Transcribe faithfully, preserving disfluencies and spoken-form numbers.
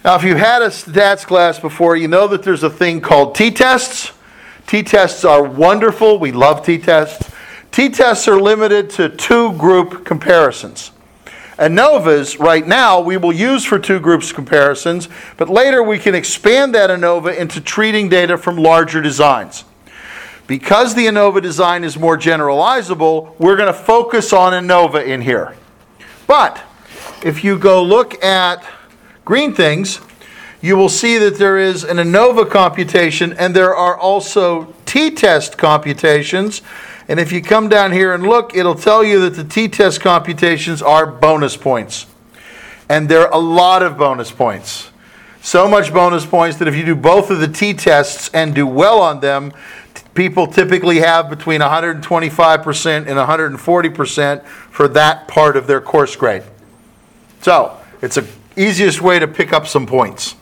Now, if you've had a stats class before, you know that there's a thing called t-tests. T-tests are wonderful. We love t-tests. T-tests are limited to two group comparisons. ANOVAs, right now, we will use for two groups comparisons, but later we can expand that ANOVA into treating data from larger designs. Because the ANOVA design is more generalizable, we're going to focus on ANOVA in here. But if you go look at green things, you will see that there is an ANOVA computation and there are also t-test computations. And if you come down here and look, it'll tell you that the t-test computations are bonus points. And there are a lot of bonus points. So much bonus points that if you do both of the t-tests and do well on them, t- people typically have between one hundred twenty-five percent and one hundred forty percent for that part of their course grade. So, it's the easiest way to pick up some points.